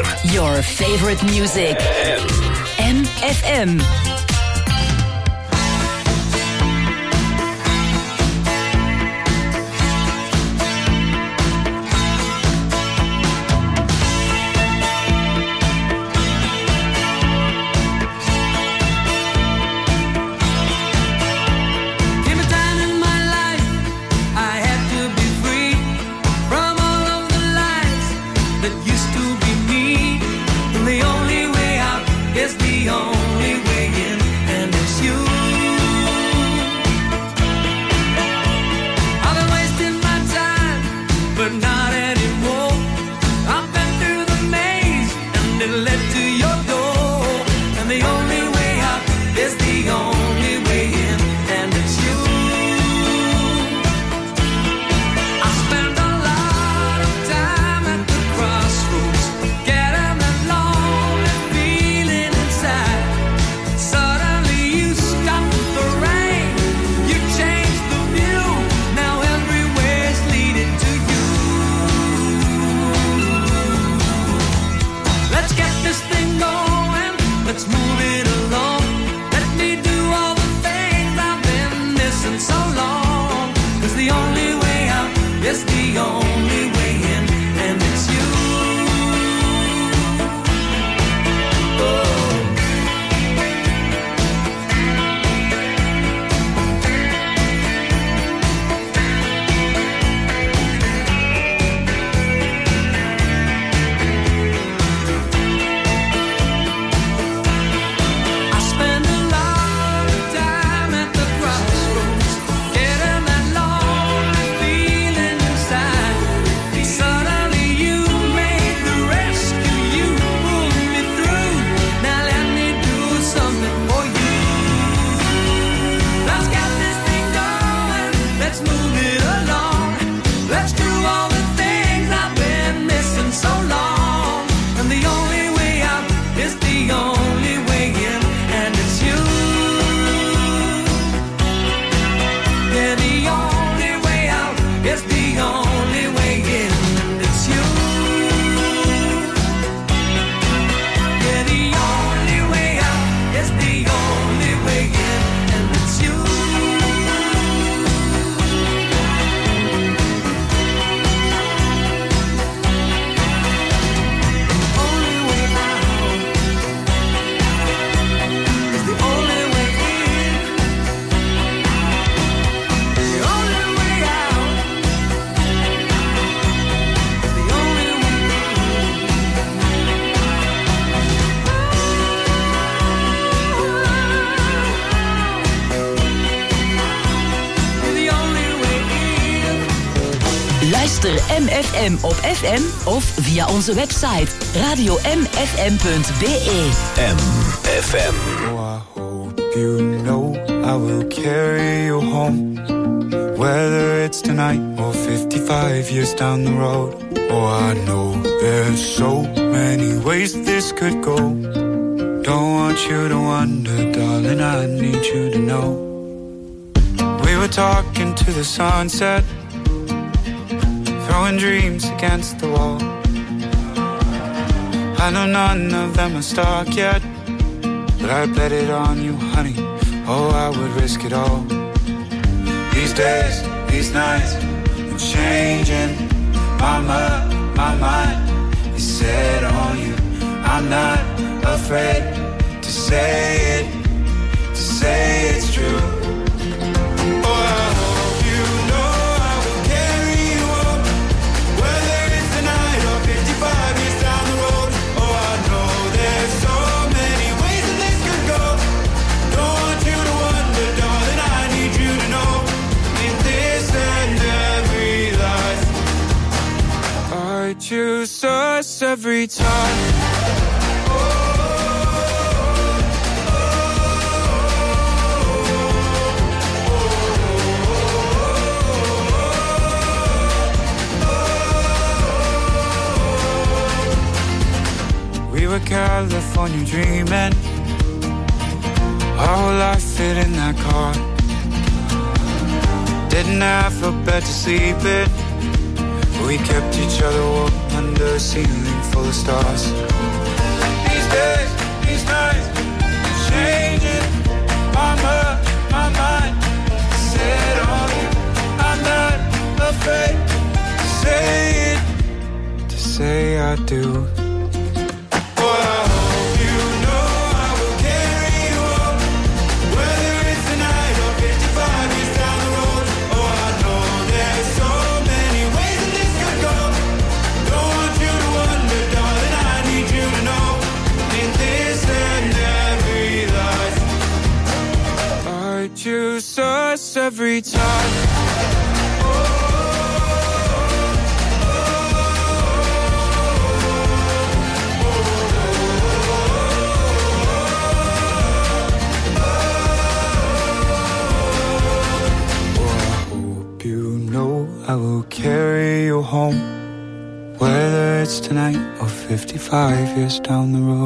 weer. Your favorite music. MFM. MFM op FM of via onze website radiomfm.be. MFM. Oh, I hope you know I will carry you home, whether it's tonight or 55 years down the road. Oh, I know there's so many ways this could go. Don't want you to wonder, darling, I need you to know. We were talking to the sunset, throwing dreams against the wall. I know none of them are stuck yet, but I bet it on you, honey. Oh, I would risk it all. These days, these nights, I'm changing. My mind is set on you. I'm not afraid to say it's true. Choose us every time. We were California dreaming, our whole life fit in that car. Didn't have a bed to sleep in, we kept each other warm under a ceiling full of stars. These days, these nights, changing my mind. Set on you, I'm not afraid to say it, to say I do. Choose us every time. I will carry you home, whether it's tonight or 55 years down the road.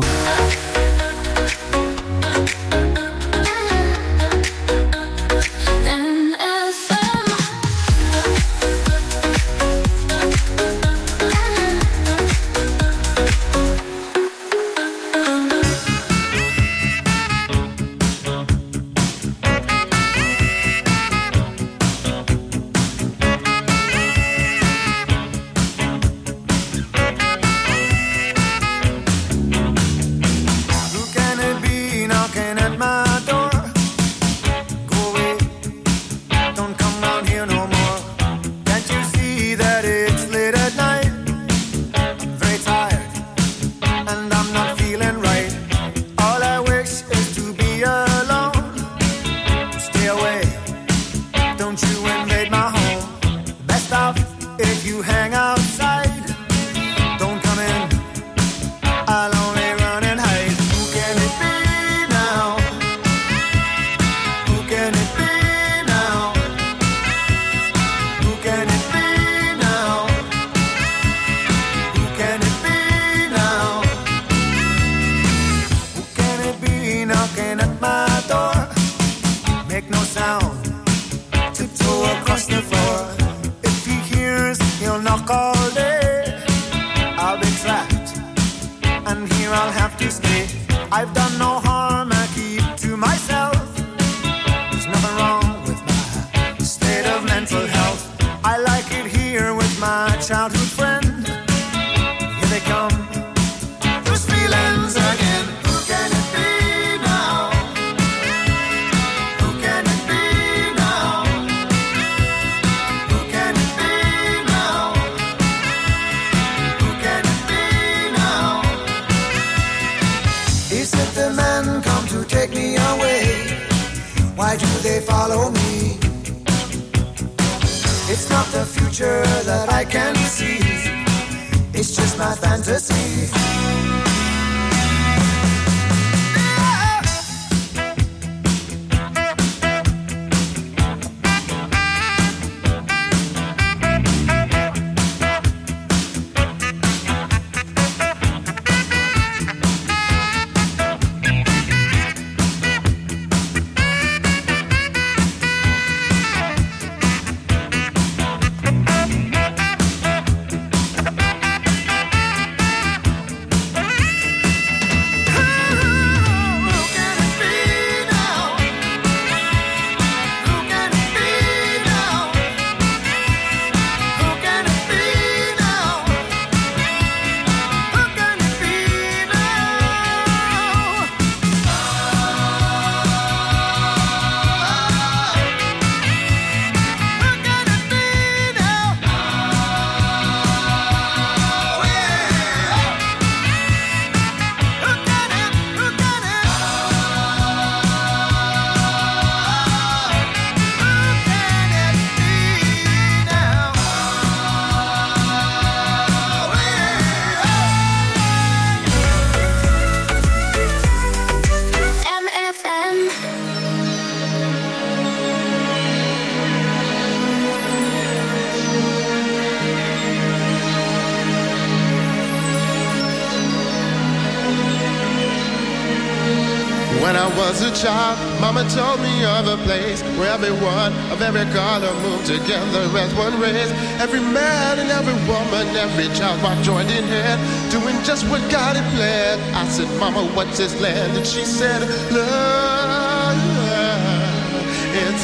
was a child, Mama told me of a place where everyone of every color moved together as one race. Every man and every woman, every child was joined in hand, doing just what God had planned. I said, Mama, what's this land? And she said, love, it's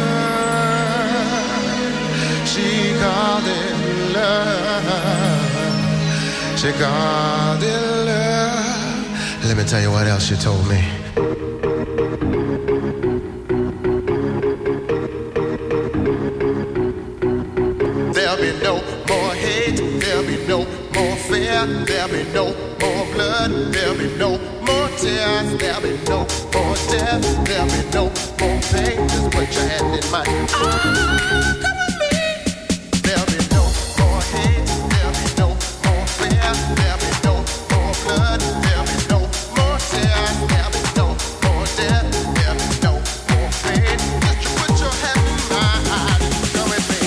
love. She called it love. She called it love. Let me tell you what else she told me. There'll be no more hate, there'll be no more fear, there'll be no more blood, there'll be no more tears, there'll be no more death, there'll be no more pain. Just put your hand in mine. Come with me. There'll be no more hate, there'll be no more fear, there'll be no more blood, there'll be no more tears, there'll be no more death, there'll be no more pain. Just put your hand in mine. Come with me.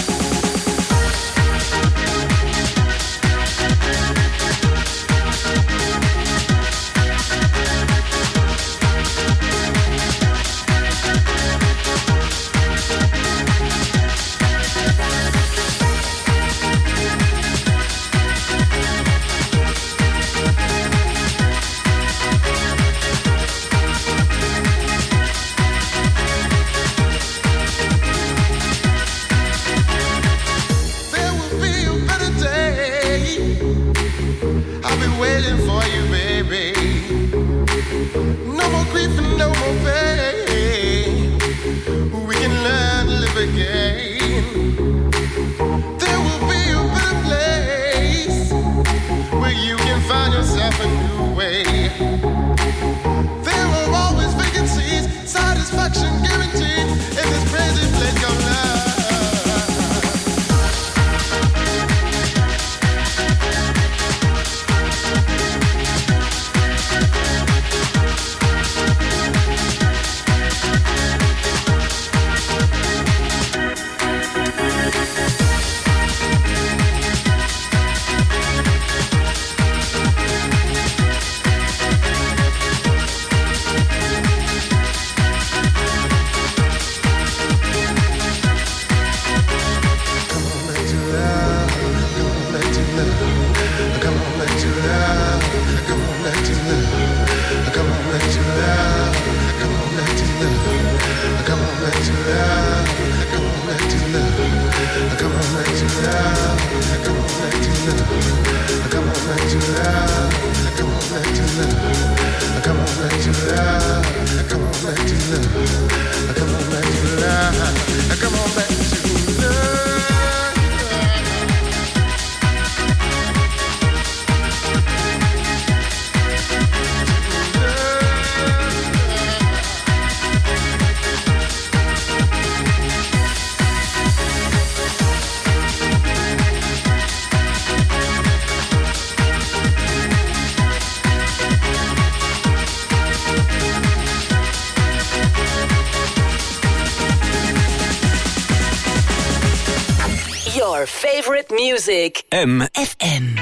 Your favorite music. MFM.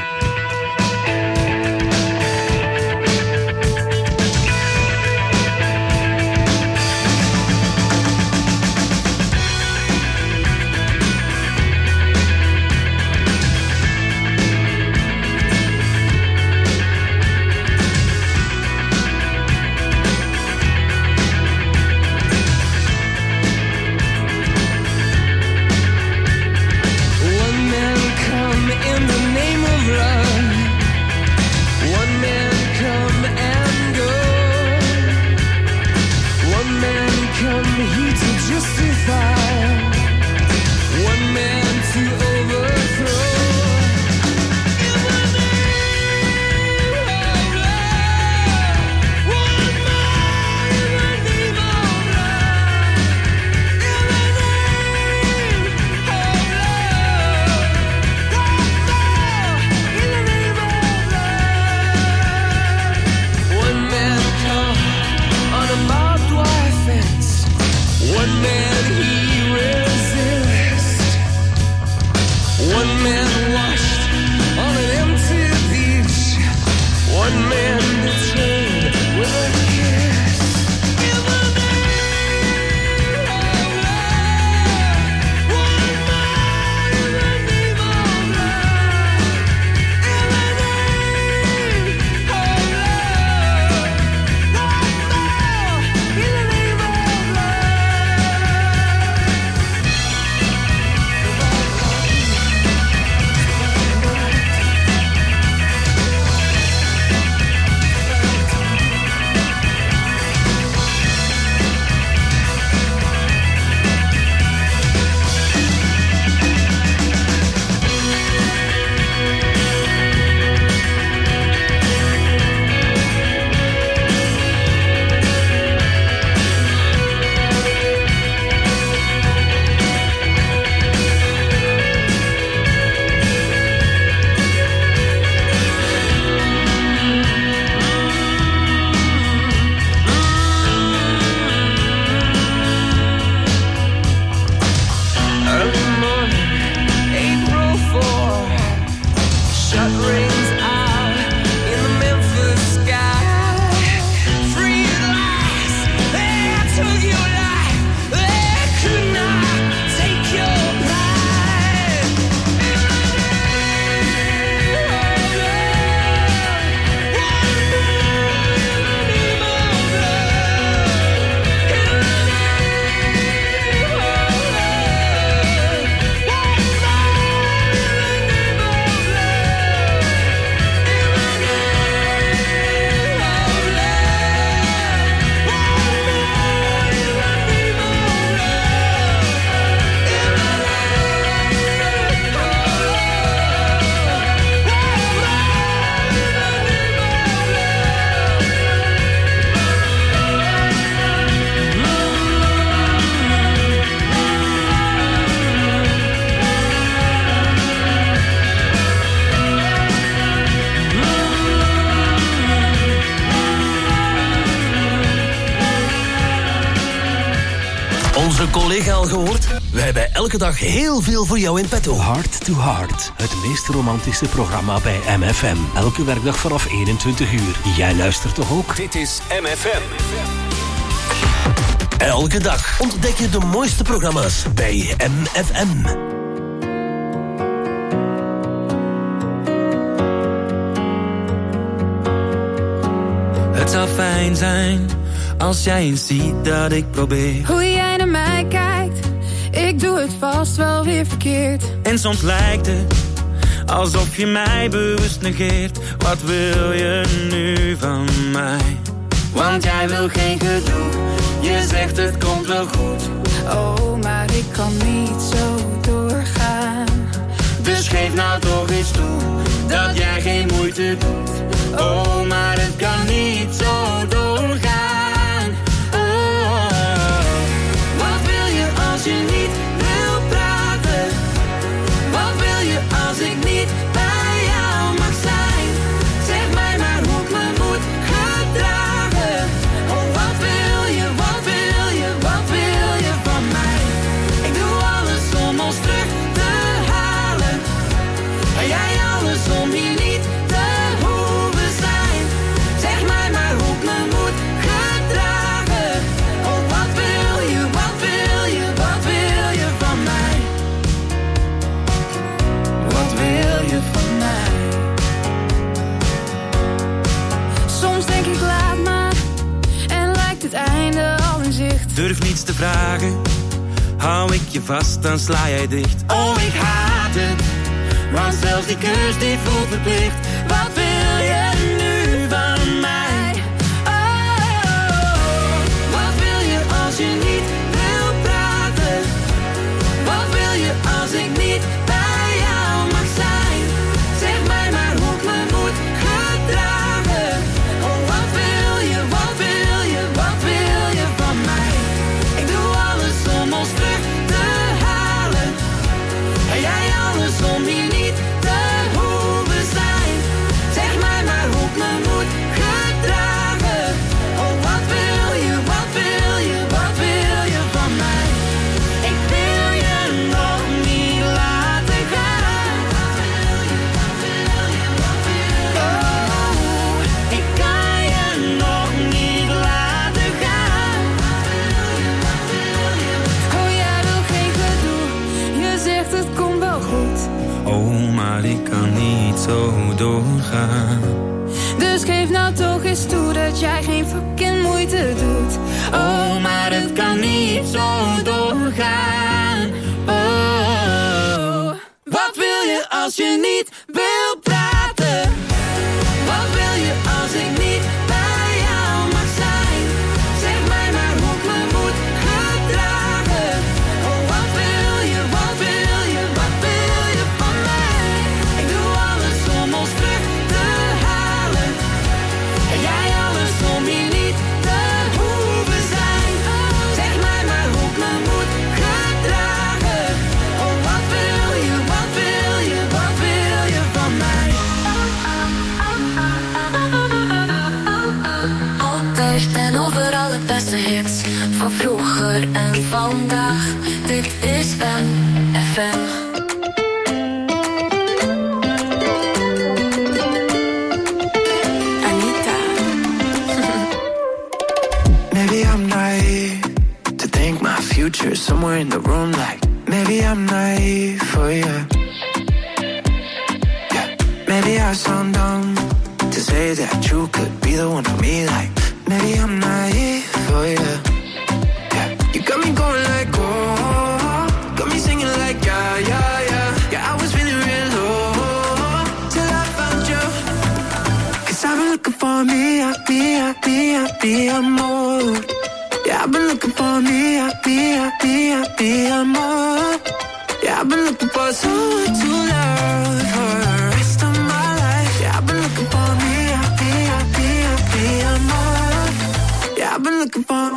In the name of love. Collega al gehoord? Wij hebben elke dag heel veel voor jou in petto. Heart to Heart, het meest romantische programma bij MFM. Elke werkdag vanaf 21 uur. Jij luistert toch ook? Dit is MFM. Elke dag ontdek je de mooiste programma's bij MFM. Het zou fijn zijn als jij eens ziet dat ik probeer. Hoe jij naar mij kijkt, ik doe het vast wel weer verkeerd. En soms lijkt het alsof je mij bewust negeert. Wat wil je nu van mij? Want jij wil geen gedoe, je zegt het komt wel goed. Oh, maar ik kan niet zo doorgaan. Dus geef nou toch eens toe, dat jij geen moeite doet. Oh, maar het kan niet zo doorgaan. Oh, wat wil je als je niet wil praten? Wat wil je als ik niet bij jou mag zijn? Zeg mij maar hoe ik me moet gedragen. Oh, wat wil je, wat wil je, wat wil je van mij? Ik doe alles om ons terug te halen. En jij alles om hier niet te hoeven zijn. Zeg mij maar hoe ik me moet gedragen. Oh, wat wil je, wat wil je, wat wil je van mij? Wat wil je van mij? Soms denk ik laat maar, en lijkt het einde al in zicht. Durf niets te vragen, hou ik je vast, dan sla jij dicht. Oh, ik haat het, want zelfs die kus die voelt verplicht. Wat wil je nu van mij? Oh, wat wil je als je niet wil praten? Wat wil je als ik niet bij jou mag zijn? Zeg mij maar hoe ik me moet gedragen. Oh, wat wil je, wat wil je, wat wil je van mij? Ik doe alles om ons terug te halen. En jij alles om hier niet te hoeven zijn. Zeg mij maar hoe ik me moet gedragen. Oh, wat wil je, wat wil je, wat wil je van mij? Ik wil je nog niet laten gaan. Wat wil je, wat wil je, wat wil je? Oh, ik kan je nog niet laten gaan. Wat wil je, wat wil je? Oh, jij wil geen gedoe, je zegt het komt wel goed. Oh, maar ik kan niet zo doorgaan. Dus geef nou toch eens toe dat jij geen fucking moeite doet. Oh, maar het kan niet zo doorgaan. Oh, wat wil je als je niet wil praten? Wat wil je als ik niet bij jou mag zijn? Zeg mij maar hoe ik me moet gedragen. Oh, wat wil je, wat wil je, wat wil je van mij? Ik doe alles om ons terug te halen. En jij alles om hier niet te hoeven zijn. Zeg mij maar hoe ik me moet gedragen. Oh, wat wil je, wat wil je, wat wil je van mij? Altijd en overal het beste hits van vroeger en vandaag. Dit is MFM. Anita. Maybe I'm naive to think my future's somewhere in the room. Like maybe I'm naive for you. Yeah. Maybe I sound dumb to say that you could be the one for me. Like maybe I'm naive for you. Yeah. You got me going like oh, got me singing like yeah, yeah, yeah. Yeah, I was feeling real low till I found you. 'Cause I've been looking for me, more. Yeah, I've been looking for me, more. Yeah, I've been looking for someone to love for the rest of my life. Yeah, I've been looking for me, more. Yeah, I've been looking for.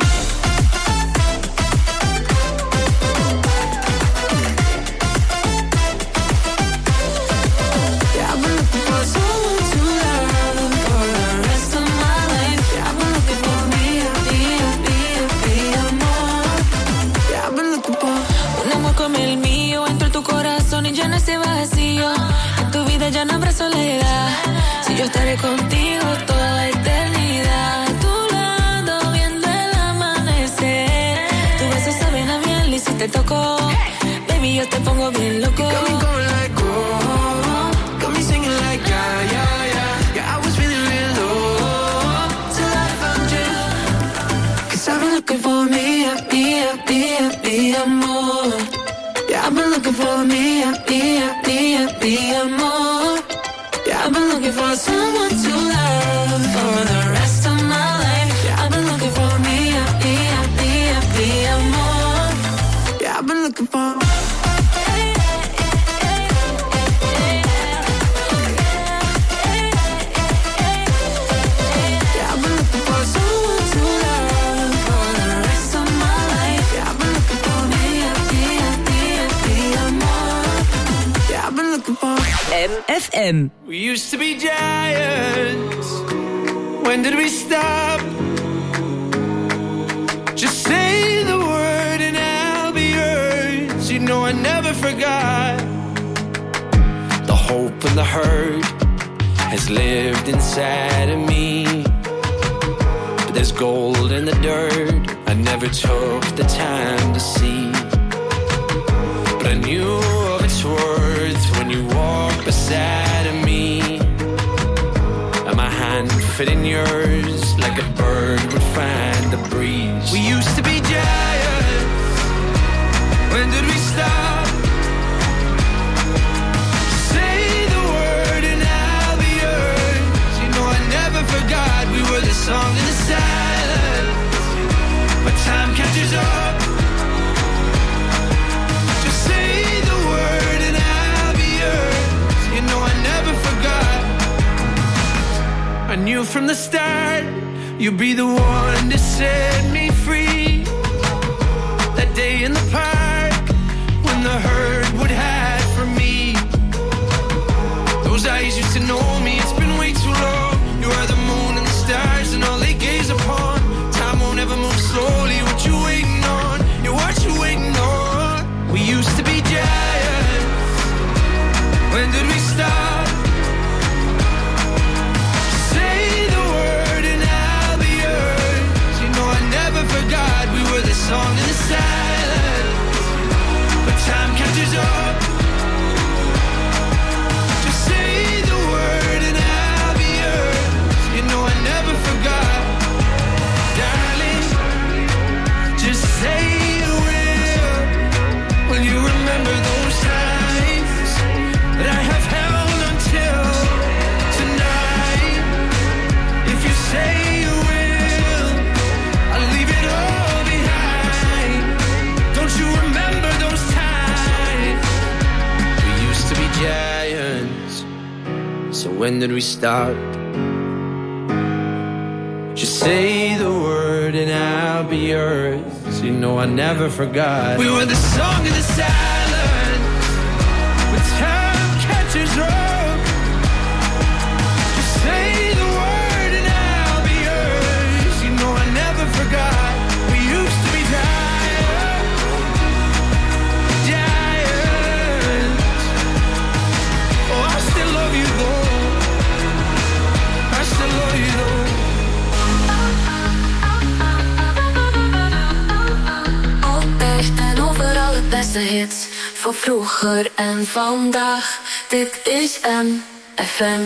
Looking también llena ese vacío. En tu vida ya no habrá soledad. Si yo estaré contigo toda la eternidad. A tu lado viendo el amanecer. Tu beso saben a miel y si te toco, baby, yo te pongo bien loco. Got me going like, oh, got me singing like, yeah, yeah, yeah. Yeah, I was feeling real low till I found you. 'Cause I've been looking for me, amor. Yeah, I've been looking for me, amor. Yeah, I've been looking for someone to love for the rest of my life. Yeah, I've been looking for me, amor. Yeah, I've been looking for. MFM. We used to be giants. When did we stop? Just say the word and I'll be yours. You know I never forgot. The hope and the hurt has lived inside of me. But there's gold in the dirt I never took the time to see. But I knew of its worth when you walked beside of me. And my hand fit in yours like a bird would find the breeze. We used to be giants. When did we stop? Say the word and I'll be yours. You know I never forgot we were the song in the silence. But time catches up. I knew from the start you'd be the one to set me free. That day in the park when the herd would hide from me. Those eyes used to know me, it's been way too long. You are the moon and the stars and all they gaze upon. Time won't ever move slowly, what you waiting on? Yeah, what you waiting on? We used to be giants. When did we stop? God, we were the song in the silence. But time catches up. Just say the word and I'll be yours. You know I never forgot. Darling, just say you will. Will you remember those times that I have held until tonight? If you say you will, I'll leave it all behind. Don't you remember those times? We used to be giants. So when did we stop? Just say the word and I'll be yours. You know I never forgot. We were the song in the silence. When time catches up. Just say the word and I'll be yours. You know I never forgot. We used to be giants. Giants. Oh, I still love you though. I still love you though. Altijd en overal het beste hits. Van vroeger en vandaag. Dit is MFM.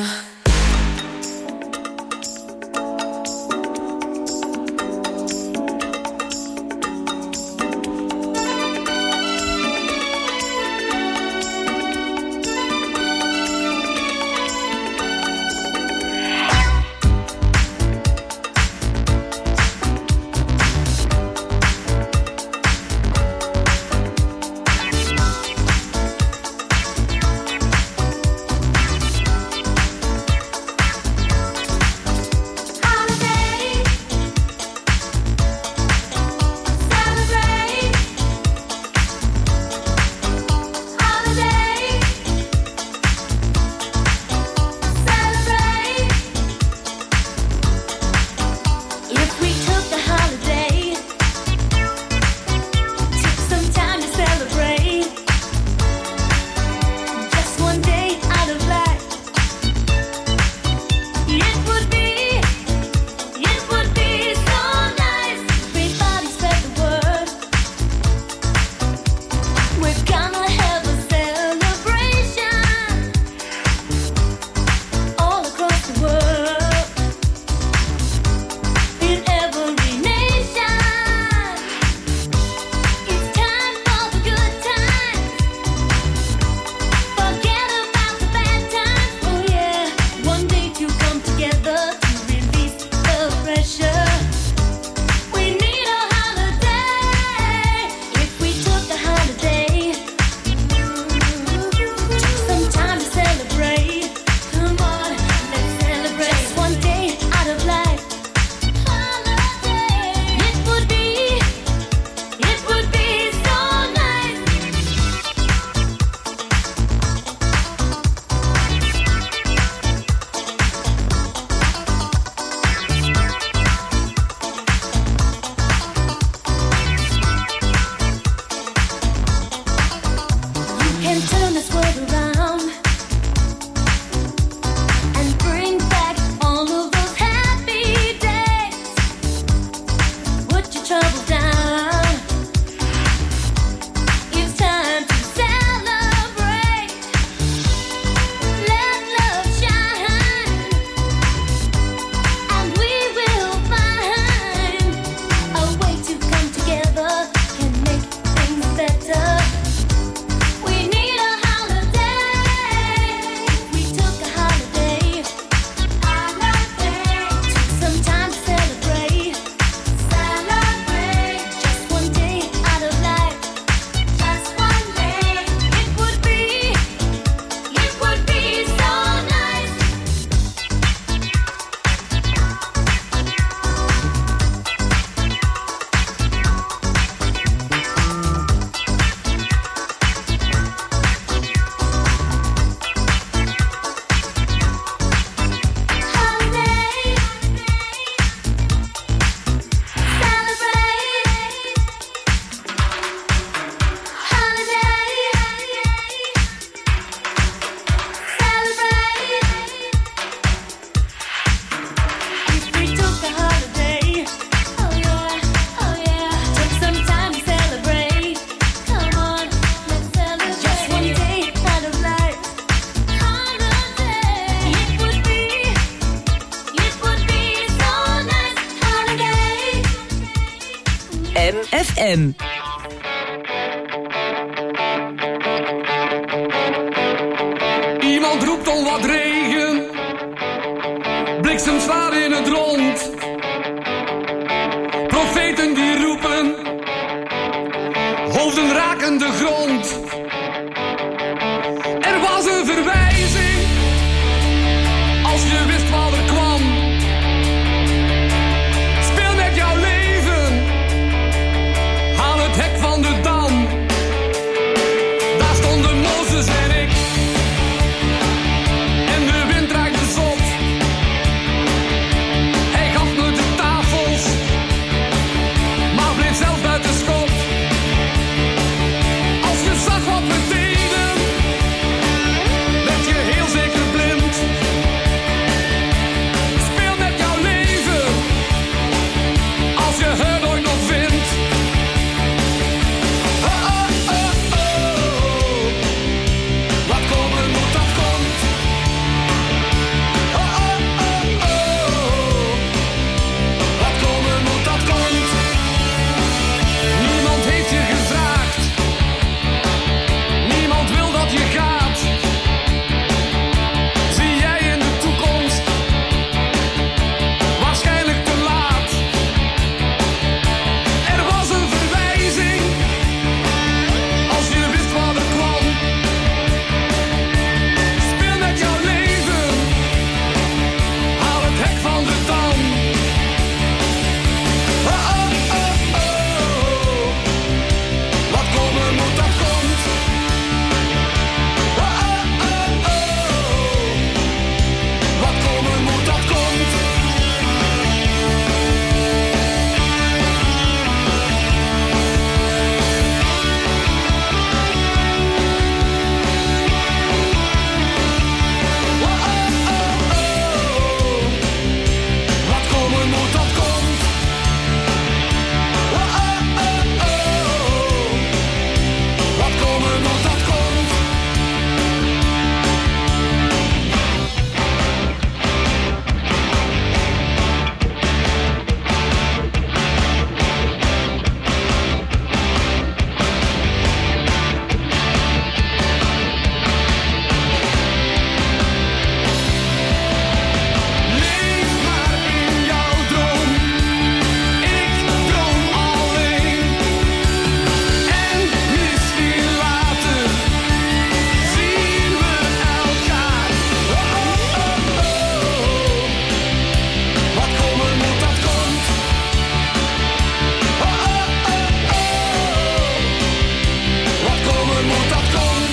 FM. Iemand roept om wat regen, bliksem zwaar in het rond. Profeten die roepen, hoofden raken de grond. Er was een verwijzing, als je wist wat er kwam. Speel met jouw leven, aan het hek van de dam. Daar stonden Mozes en ik, en de wind raakte zot. Hij gaf me de tafels, maar bleef zelf buiten schot. Als je zag wat we deden, werd je heel zeker blind. Speel met jouw leven, als je het ooit nog vindt. Oh, oh, oh, oh. Wat komen moet, dat komt. Oh, oh, oh, oh. Wat komen moet, dat komt. Niemand heeft je gevraagd, niemand wil dat je gaat. Zie jij in de toekomst, waarschijnlijk te laat. Er was een verwijzing, als je wist wat er kwam. Speel met jouw leven, haal het hek van de dam. Oh, oh, oh, oh. Wat komen moet, dat komt. Oh, oh, oh, oh. Wat komen moet, dat komt. Wat komen moet, dat komt. Wat komen moet, dat komt. Leef maar in jouw droom, ik droom alleen. En misschien later zien we elkaar. Oh, oh, oh, oh. Wat komen moet, dat komt. Oh, oh, oh, oh. Wat komen moet, dat komt.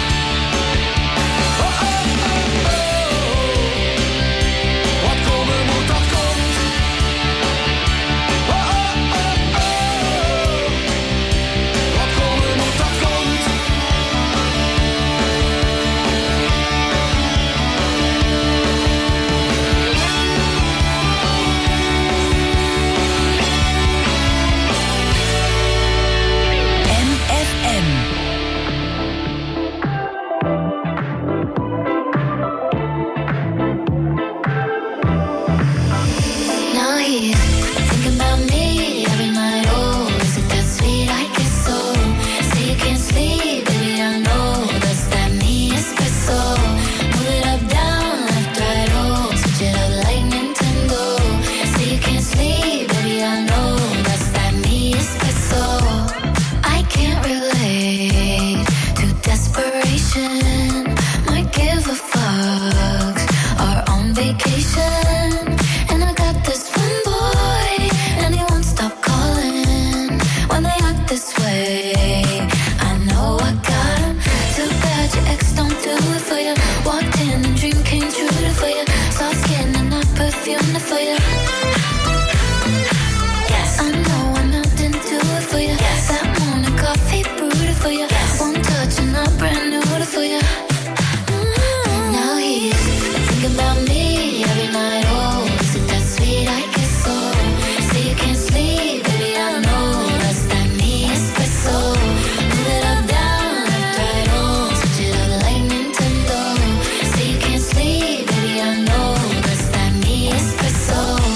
Oh, oh, oh, oh. Wat komen moet, dat komt. Oh, oh, oh, oh. Wat komen moet, dat komt. MFM. Now he's thinking about me every night. Oh, is it that sweet? I guess so. Say you can't sleep, baby, I know that's that me espresso. Move it up, down, left, right, oh, switch it up like Nintendo. Say you can't sleep, baby, I know that's that me espresso. I can't relate to desperation. Might give a fuck. Are on vacation. And I got this one boy, and he won't stop calling when they act this way. I know I got him. Too bad your ex don't do it for you. Walked in and dream came true for you. Soft skin and I perfumed it for you. Yes, I know I meant to do it for you. Yes, that morning coffee brewed it for you. Yes, one touch and I brand new it for you. Now he's thinking about me every night. Oh, is it that sweet? I guess so. Say you can't sleep, baby, I know that's that me espresso. Move it up, down, left, right, oh, switch it up like Nintendo. Say you can't sleep, baby, I know that's that me espresso.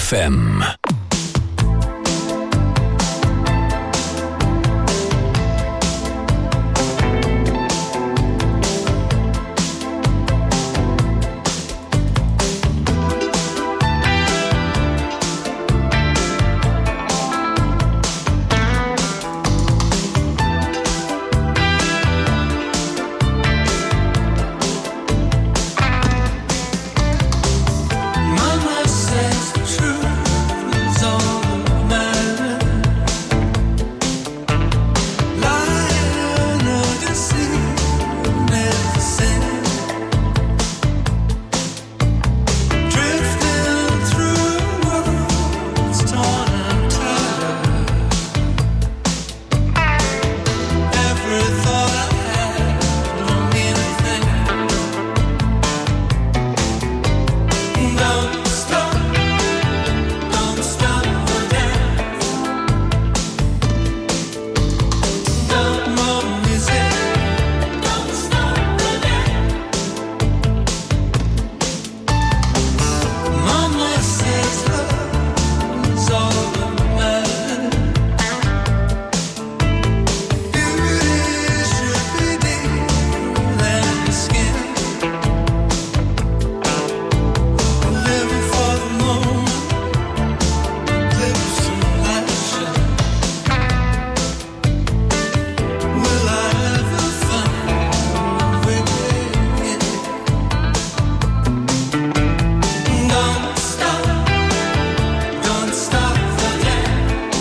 FM. Mama says the truth is all that matters. Lying or deceit never sin. Drifting through worlds torn and tattered. Every thought I had don't mean a thing. Don't stop the dance. Don't more music. Don't stop the dance. Mama says love is all that matters. Beauty should be deeper than the skin. Living for the moment, lips and lashes. Will I ever find a way in? Don't stop the dance.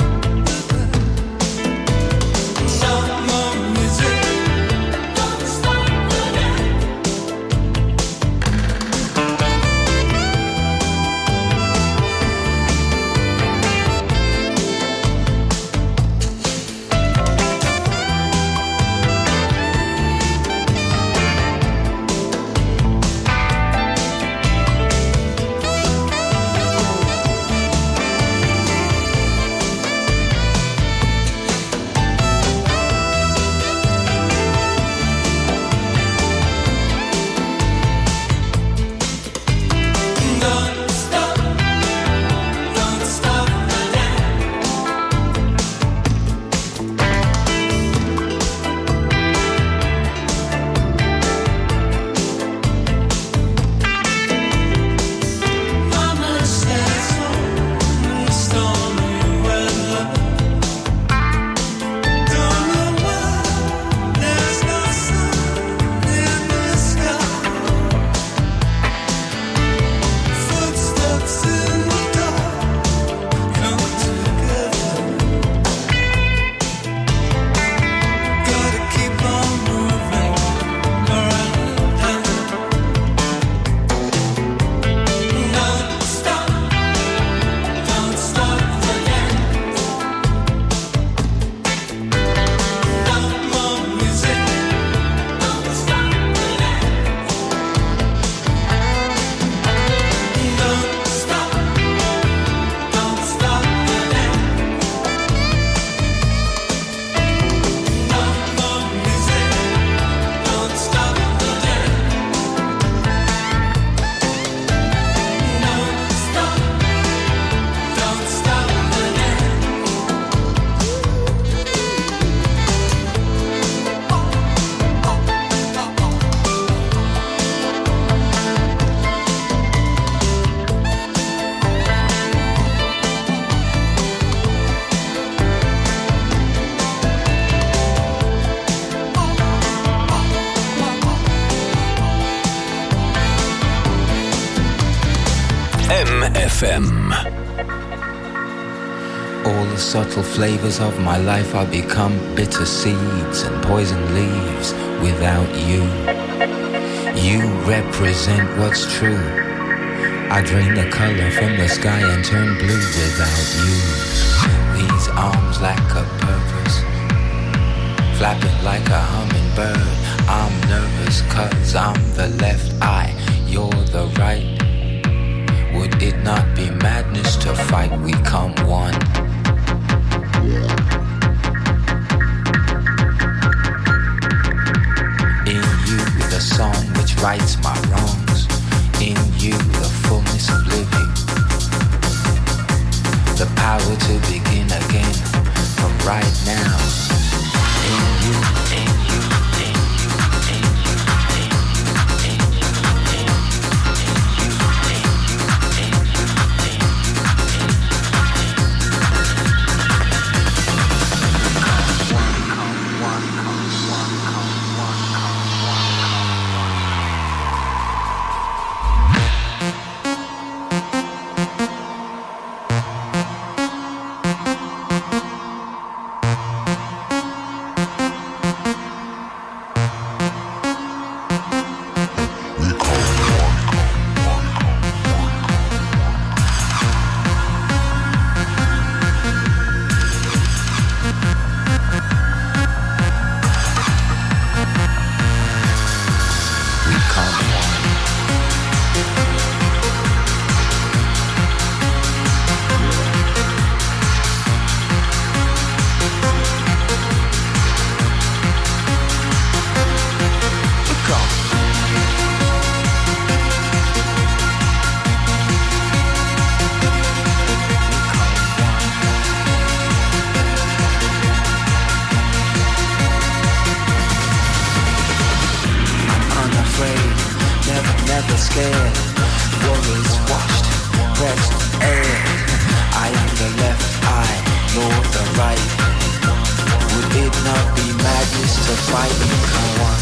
No more music. Don't stop the dance. Don't stop the dance. Mama says only stormy weather. Don't know why there's no sun in the sky. Footsteps in the dark come together. Gotta keep on moving around. Don't stop the dance. No more music. Don't stop the dance. Don't stop the dance. No more music. Don't stop the dance. Don't stop the dance. MFM. All the subtle flavors of my life are become bitter seeds and poison leaves without you. You represent what's true. I drain the color from the sky and turn blue without you. These arms lack a purpose, flapping like a hummingbird. I'm nervous 'cause I'm the left eye, you're the right. Would it not be madness to fight? We come one. In you, the song which rights my wrongs. In you, the fullness of living. I were to begin again from right now. In you, in you, in you, in you, in you, in you, in you, in you, in never scared. Worries washed, pressed air. I am the left eye, nor the right. Would it not be madness to fight? Come on,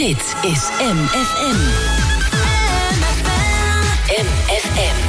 Dit is MFM. MFM.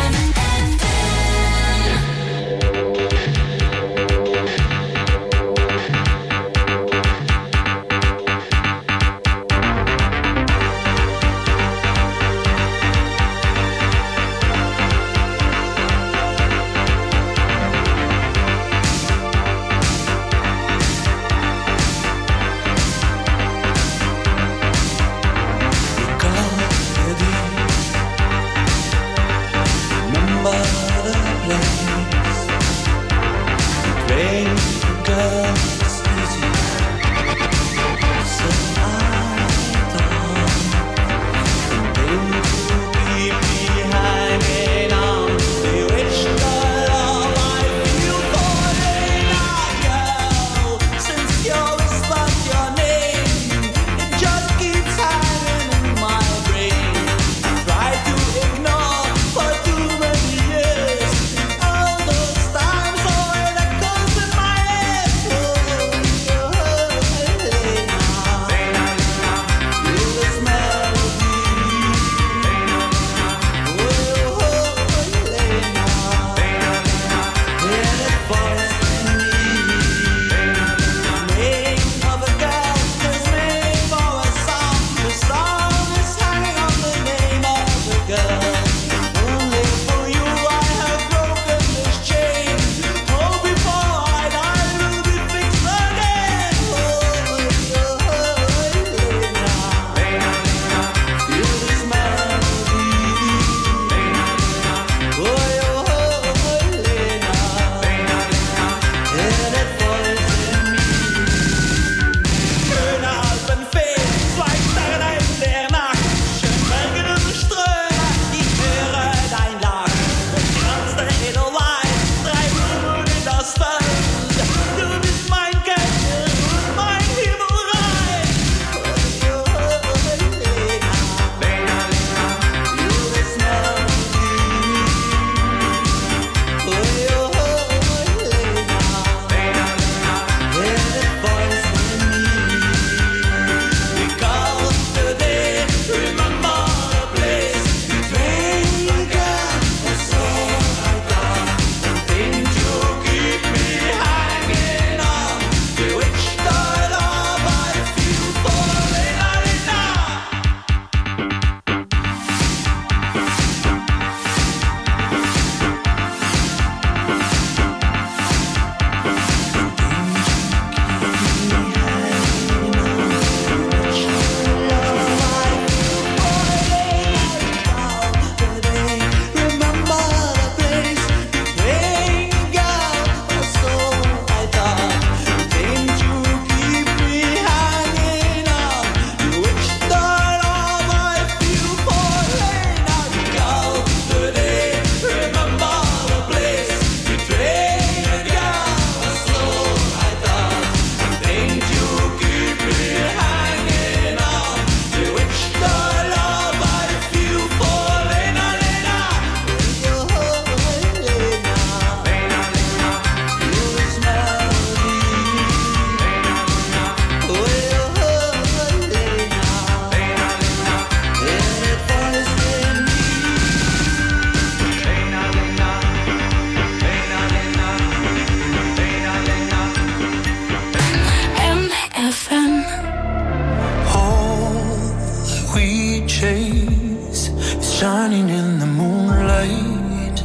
shining in the moonlight.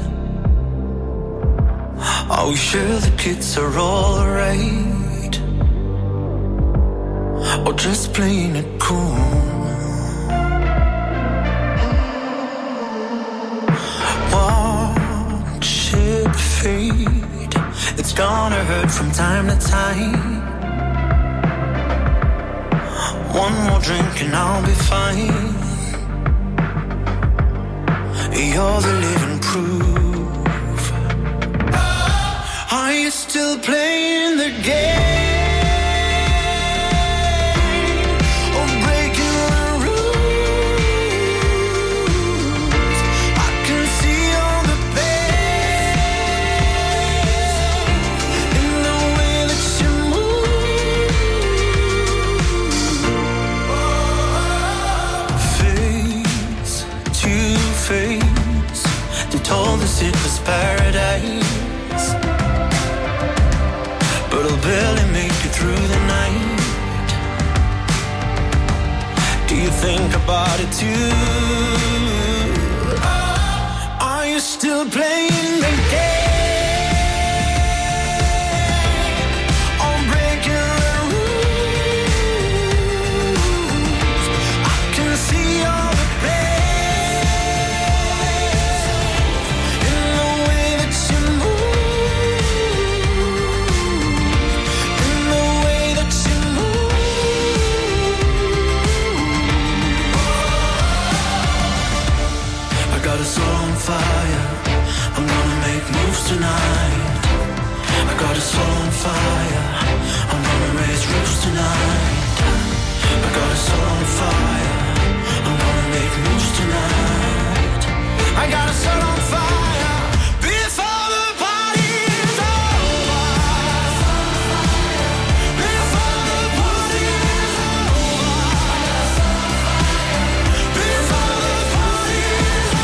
Are we sure the kids are all right? Or just playing it cool? Watch it fade. It's gonna hurt from time to time. One more drink and I'll be fine. You're the living proof. Are you still playing the game? Or breaking the rules? I can see all the pain in the way that you move. think about it too. Are you still playing the game? Fire, I'm gonna make moves tonight. I got a soul on fire, I'm gonna raise roofs tonight. I got a soul on fire, I'm gonna make moves tonight. I got a soul on fire before the party is over. Before the party is over. Before the party is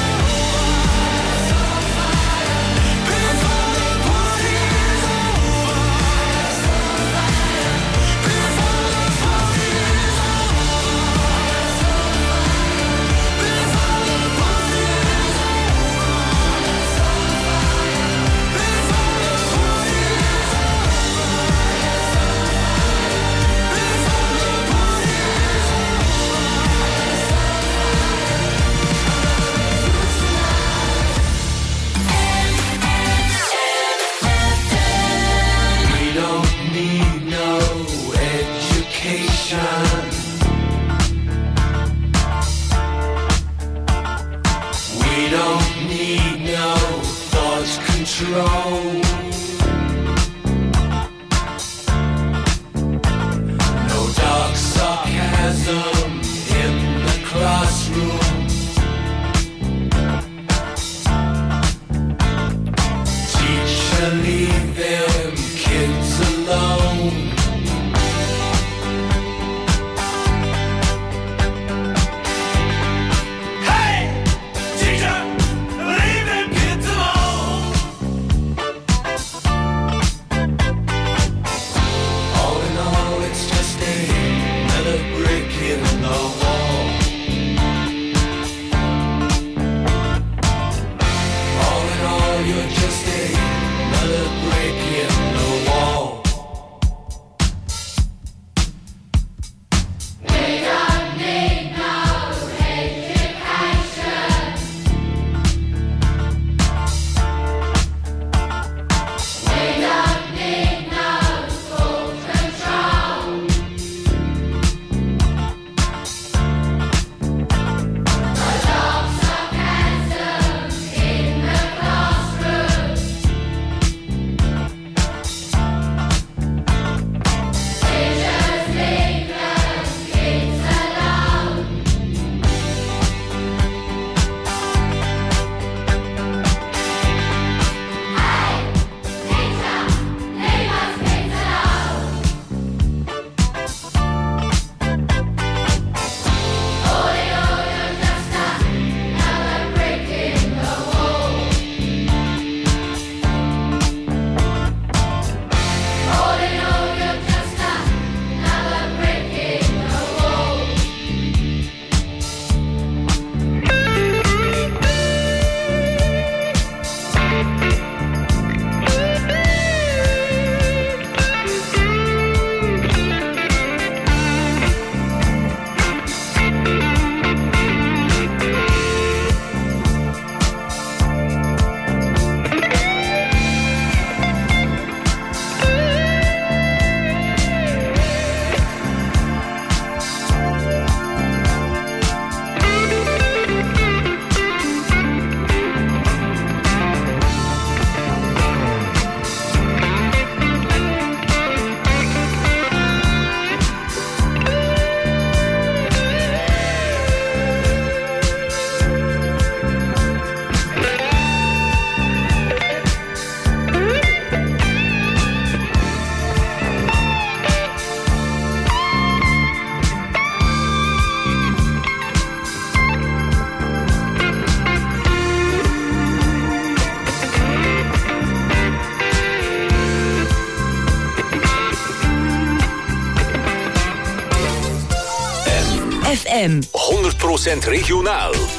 no dark sarcasm in the classroom. Teacher, leave them kids alone. Hey, teacher, leave them kids alone. All in all, it's just another brick in the wall. All in all, you're just another brick in FM. 100% regionaal.